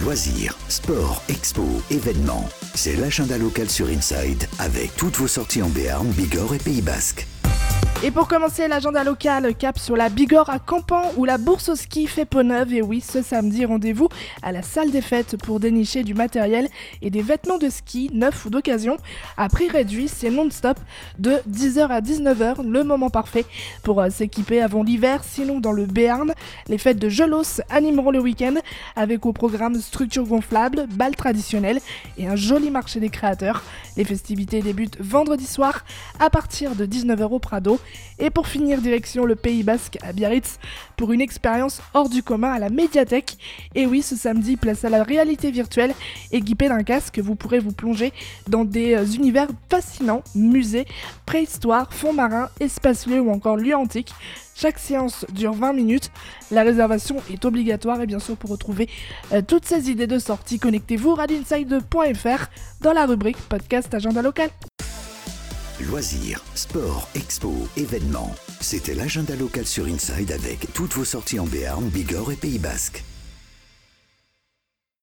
Loisirs, sport, expo, événements. C'est l'agenda local sur Inside avec toutes vos sorties en Béarn, Bigorre et Pays Basque. Et pour commencer l'agenda local, cap sur la Bigorre à Campan où la bourse au ski fait peau neuve. Et oui, ce samedi, rendez-vous à la salle des fêtes pour dénicher du matériel et des vêtements de ski neufs ou d'occasion. À prix réduit, c'est non-stop de 10h à 19h, le moment parfait pour s'équiper avant l'hiver. Sinon, dans le Béarn, les fêtes de Gelos animeront le week-end avec au programme structure gonflable, bal traditionnel et un joli marché des créateurs. Les festivités débutent vendredi soir à partir de 19h au Prado. Et pour finir, direction le Pays Basque à Biarritz pour une expérience hors du commun à la médiathèque. Et oui, ce samedi, place à la réalité virtuelle. Équipé d'un casque, vous pourrez vous plonger dans des univers fascinants, musées, préhistoire, fonds marins, espaces lieux ou encore lieux antiques. Chaque séance dure 20 minutes, la réservation est obligatoire et bien sûr pour retrouver toutes ces idées de sortie, connectez-vous radinside.fr dans la rubrique podcast agenda local. Loisirs, sport, expo, événements. C'était l'agenda local sur Inside avec toutes vos sorties en Béarn, Bigorre et Pays Basque.